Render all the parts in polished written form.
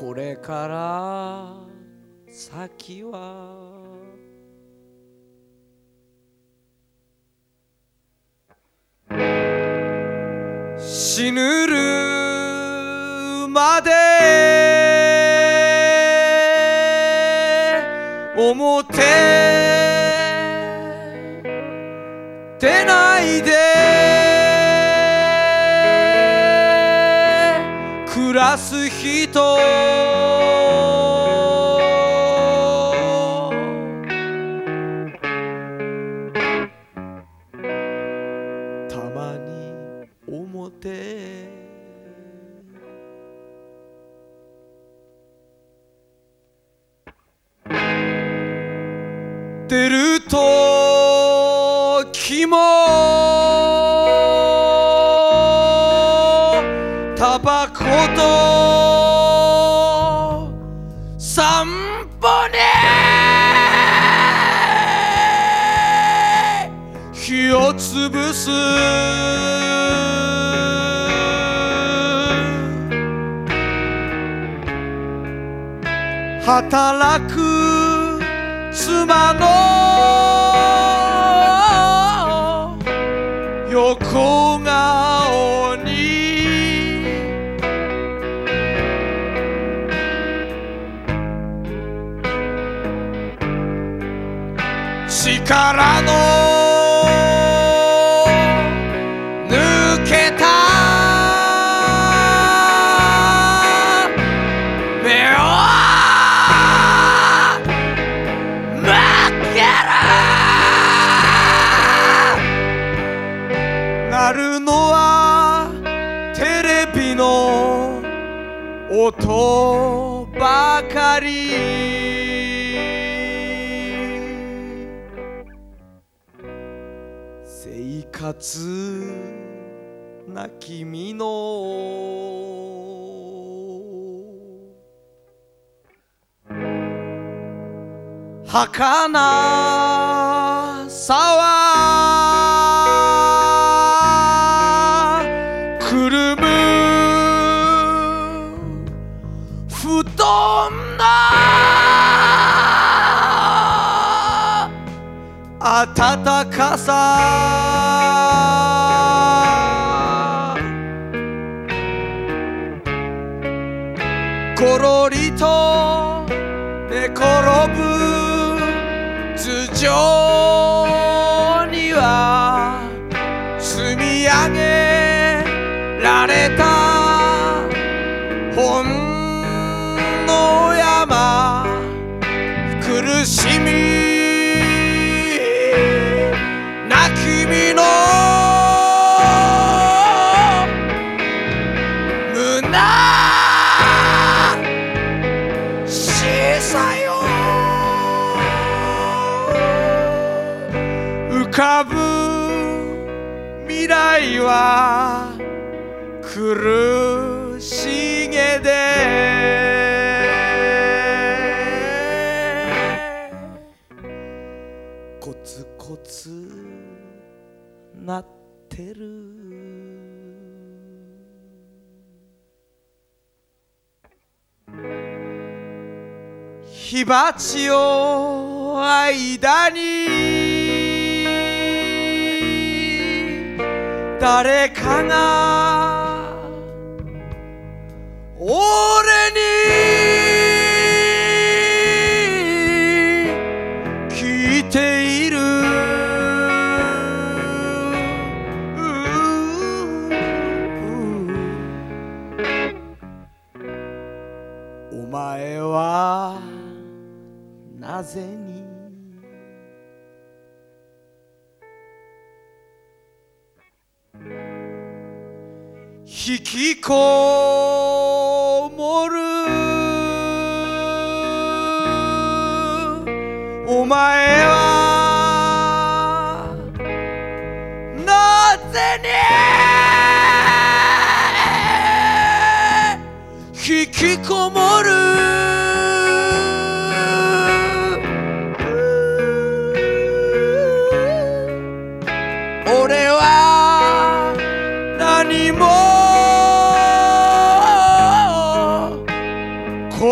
これから先は死ぬるまで表出ないで暮らす人たまに表出るときもタバコと散歩に火をつぶす働く妻の横顔に力の抜けた目を向けるなるのはテレビの音ばかり生活な君の儚さはくるむ布団の暖かさころりと寝転ぶ頭上には積み上げられた本の山苦しみな君の虚しさよ浮かぶ未来は苦しげでコツコツなってる火鉢を間に誰かが俺に聞いているお前はなぜに引きこもるお前はなぜに引きこもる俺は何も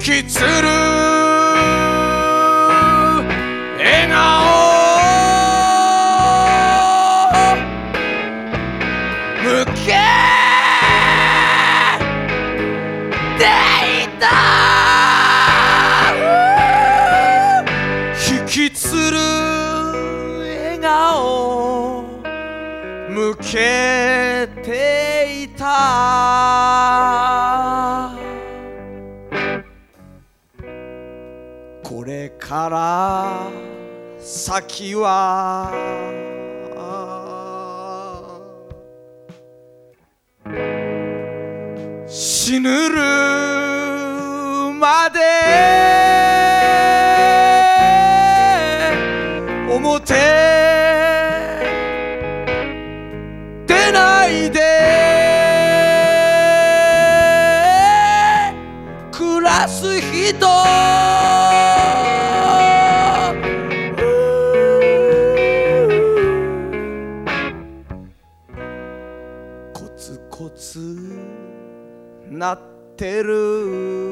きつる笑顔向けていた引きつる笑顔向けていたこれから先は死ぬるまで表出ないで暮らす人コツコツなってる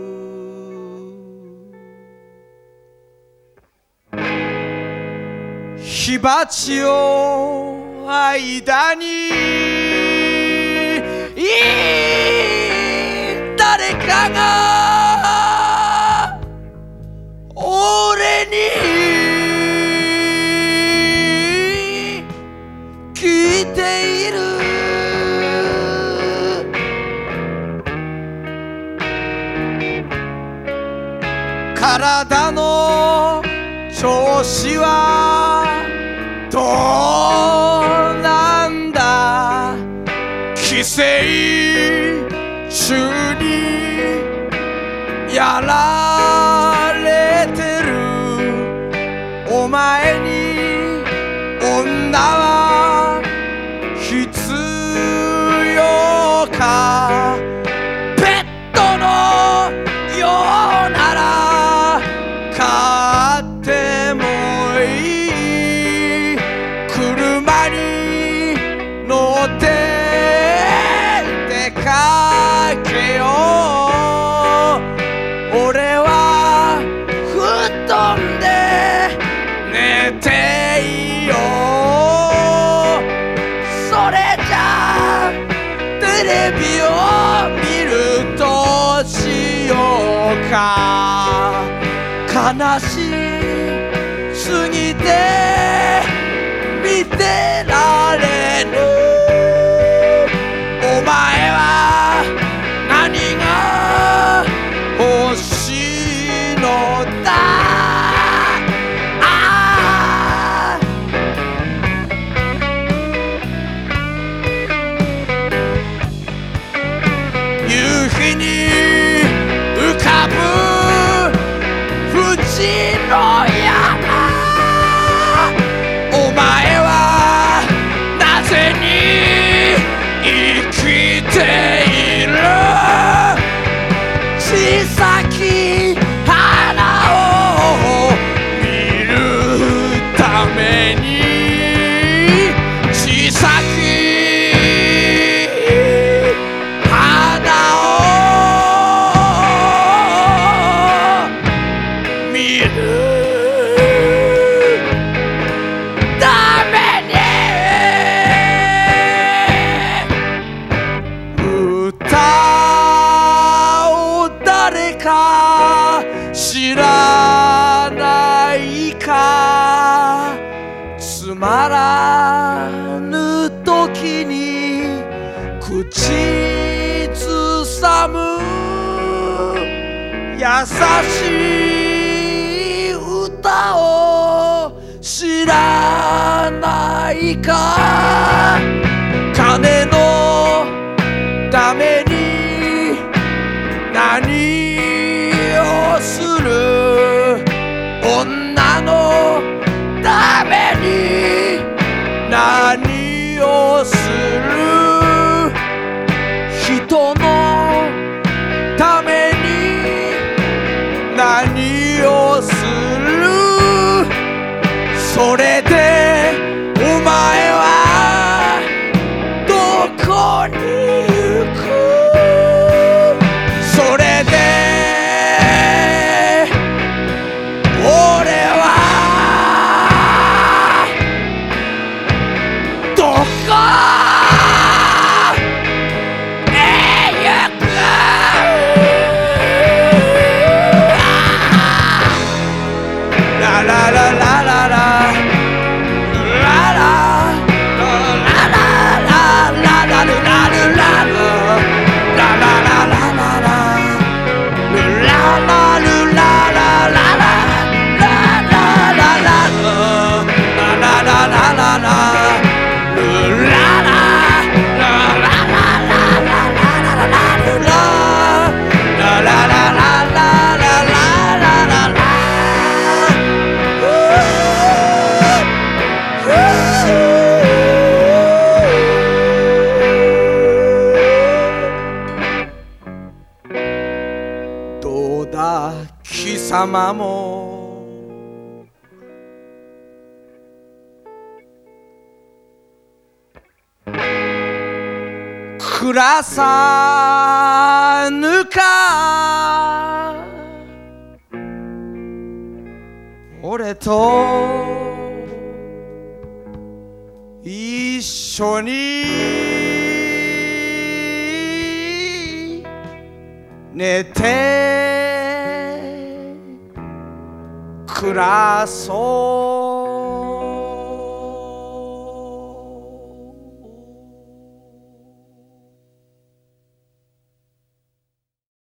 火鉢を間に誰かが俺に聞いている体の調子はどうなんだ寄生虫にやられてるお前に女は必要かペットのようなら飼ってもいい車に乗って出かけよう俺は布団で寝ていようそれじゃテレビを見るとしようか悲しすぎて見てられぬお前は何が欲しいのだ夕日に浮かぶ富士の山お前はなぜに生きている小さき花を見るために小さき花を見るために歌を誰か知らないかつまらぬ時に口ずさむ優しい歌を知らないか金のために何をする女のために何をする人のために何をするそれでお前はどこに行くそれでは貴様も暮らさぬか俺と一緒に寝て暮らそう